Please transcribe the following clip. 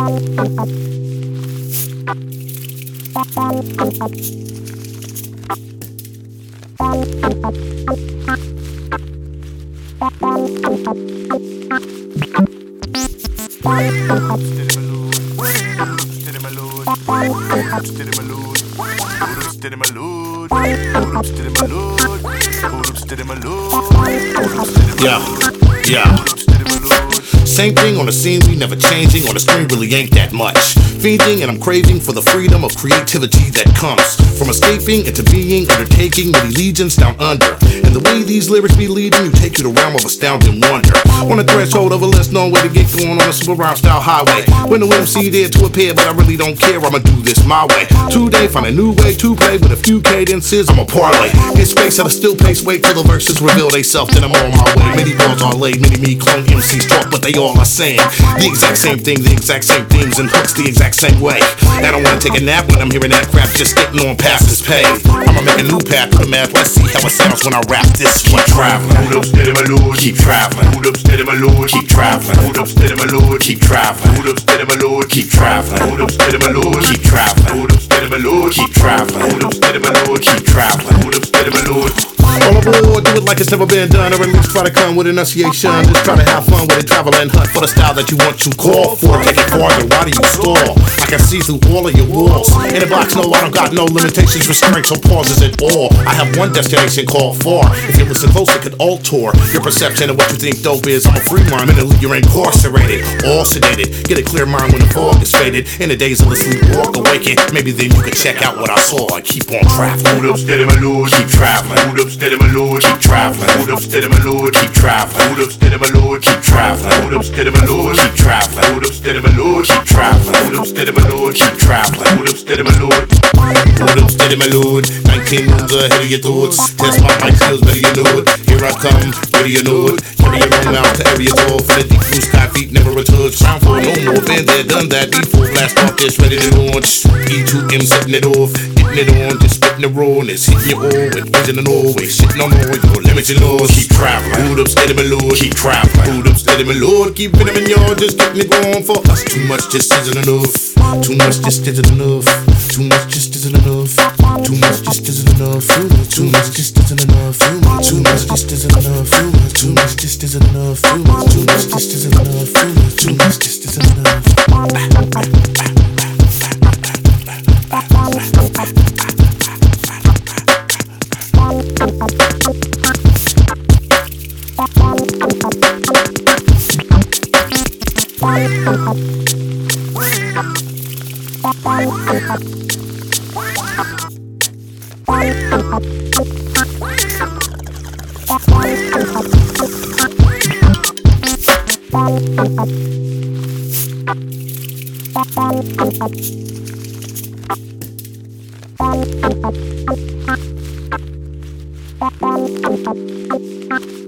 Yeah. Same thing on the scene, we never changing. On the screen really ain't that much. Fiending and I'm craving for the freedom of creativity that comes from escaping into being, undertaking many legions down under. And the way these lyrics be leading you take you to the realm of astounding wonder. On the threshold of a less known way to get going on a super rhyme style highway. When the MC there to appear, but I really don't care, I'ma do this my way. Today, find a new way to play with a few cadences, I'ma parlay. Get space at a still pace, wait till the verses reveal they self, then I'm on my way. Many balls are laid, many me clone MCs talk, but they all are saying the exact same thing, the exact same themes and hooks the exact same way. I don't wanna take a nap when I'm hearing that crap, just getting on past this page. I'ma make a new path to the map, let's see how it sounds when I rap this. Keep traveling, hold up steady my lord, keep traveling, hold up steady my lord, keep traveling, hold up steady my lord, keep traveling, hold up steady my lord, keep traveling, hold up steady my lord, keep traveling, hold up steady my lord, keep traveling, hold up steady my lord, keep traveling, hold up steady my lord. All aboard, do it like it's never been done, or at least try to come with enunciation. Just try to have fun with it, travel and hunt for the style that you want to call for. Take it farther, why do you stall? I can see through all of your walls. In the box, no, I don't got no limitations, restraints, or pauses at all. I have one destination called far. If you listen close, it could alter your perception of what you think dope is. I'm a free mind, mentally you're incarcerated, all sedated. Get a clear mind when the fog is faded. In the days of the sleepwalk awaken, maybe then you can check out what I saw and keep on traveling. Hold up steady my lord, keep traveling. Hold up steady my lord, keep traveling. Hold up steady my lord, keep traveling. Hold up steady my lord, keep traveling. Hold up steady my lord, keep traveling. Hold up steady my lord, keep traveling. Hold up steady my lord, keep traveling. Hold up steady my lord. Hold up steady my lord. 19 moves ahead of your thoughts. Test my mic skills, better you know it. Here I come, better you know it. Carry your own out to area door for the deep blue sky feet never a touch. Round for no more, been there, done that. Before blast off this, ready to launch. E2M setting it off, getting it on, just spitting the raw, and it's hitting your all with vision and always shitting on all your limits and laws. Keep traveling, hold up steady my lord, keep traveling, hold up steady my lord, keep it in your just getting it going for us. Too much just isn't enough, too much just isn't enough, too much just isn't enough, too much just isn't enough, too much just isn't enough, too much just isn't enough, too much just isn't enough, too much just isn't enough, too much just isn't enough. Thank you.